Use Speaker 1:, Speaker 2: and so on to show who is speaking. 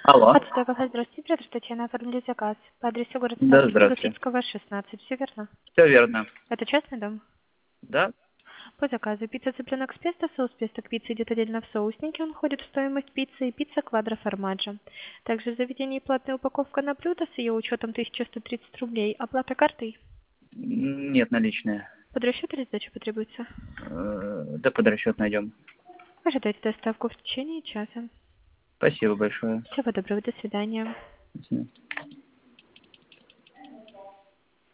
Speaker 1: Алло.
Speaker 2: Отсюда кафе, здравствуйте, Петр, Татьяна, оформили заказ по адресу город
Speaker 1: Да,
Speaker 2: Садки,
Speaker 1: здравствуйте.
Speaker 2: Лисицкого, 16, все верно?
Speaker 1: Все верно.
Speaker 2: Это частный дом?
Speaker 1: Да?
Speaker 2: По заказу пицца цыпленок с песто, соус песто к пицце идет отдельно в соуснике, он входит в стоимость пиццы и пицца квадро формаджо. Также в заведении платная упаковка на блюдо с ее учетом 1130 рублей, оплата картой.
Speaker 1: Нет, наличные.
Speaker 2: Под расчет или сдача потребуется?
Speaker 1: Да под расчет найдем.
Speaker 2: Ожидайте доставку в течение часа.
Speaker 1: Спасибо большое.
Speaker 2: Всего доброго, до свидания.
Speaker 1: До свидания.